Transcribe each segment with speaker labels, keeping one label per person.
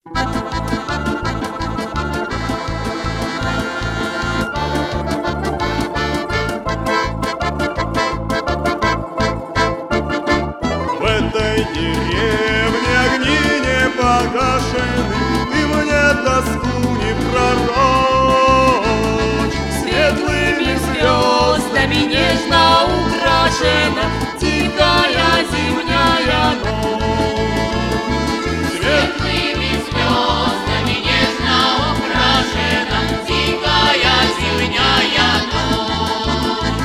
Speaker 1: В этой деревне огни не погашены, ты мне тоску не пророчь.
Speaker 2: Светлыми звездами нежно украшена тихая зимняя ночь.
Speaker 3: Светлыми звездами нежно украшена тихая зимняя ночь.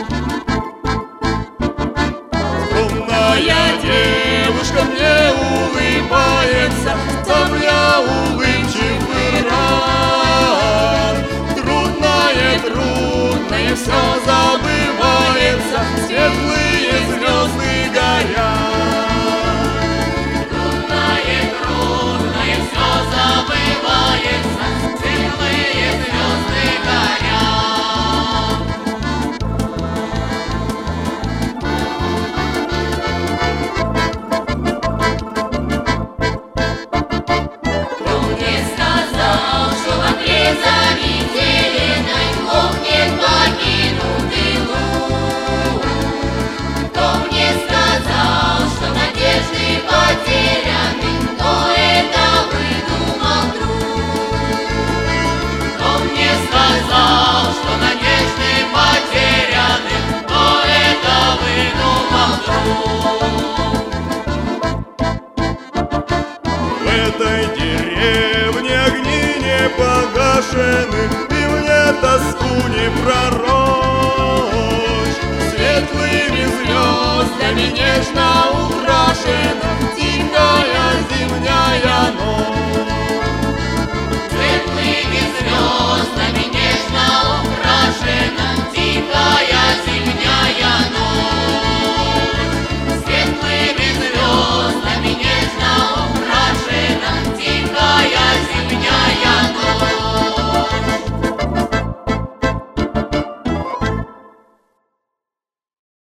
Speaker 1: Скромная девушка мне улыбается, самая улыбчивый рад. Трудное все забывается, светлые звезды горят.
Speaker 3: Трудное все забывается, светлые звезды горят. Кто мне сказал, что в отрезании зеленой глохнет покинутый луг? Кто мне сказал, что надежды потеряны, кто это выдумал вдруг? Кто мне сказал, что надежды потеряны, кто это выдумал вдруг?
Speaker 1: В этой деревне огни не погашены, ты мне тоску не пророчь. Светлыми звездами нежно украшена тихая зимняя ночь.